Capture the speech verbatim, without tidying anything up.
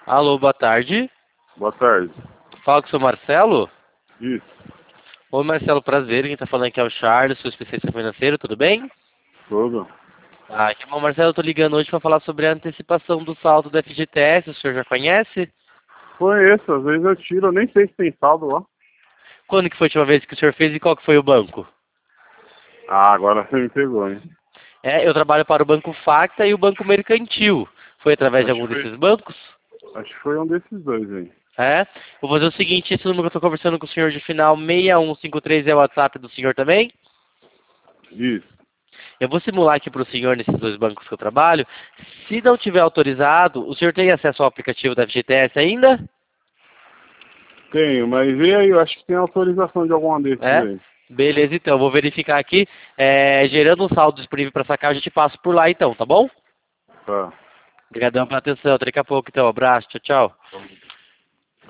Alô, boa tarde. Boa tarde. Fala com o seu Marcelo. Isso. Oi, Marcelo, prazer. Quem tá falando aqui é o Charles, sou especialista financeiro, tudo bem? Tudo. Ah, que bom, Marcelo. Eu tô ligando hoje para falar sobre a antecipação do saldo do F G T S. O senhor já conhece? Conheço, às vezes eu tiro, eu nem sei se tem saldo lá. Quando que foi a última vez que o senhor fez e qual que foi o banco? Ah, agora você me pegou, hein? É, eu trabalho para o Banco Facta e o Banco Mercantil. Foi através de Acho algum que desses foi, bancos? acho que foi um desses dois aí. É? Vou fazer o seguinte, esse número que eu tô conversando com o senhor de final seis um cinco três é o WhatsApp do senhor também? Isso. Eu vou simular aqui para o senhor nesses dois bancos que eu trabalho. Se não tiver autorizado, o senhor tem acesso ao aplicativo da F G T S ainda? Tenho, mas e aí, eu acho que tem autorização de algum desses É? aí. Beleza, então. Eu vou verificar aqui. É, gerando um saldo disponível para sacar, eu já te passo por lá então, tá bom? Tá. Obrigadão pela atenção. Até daqui a pouco então. Abraço. Tchau, tchau.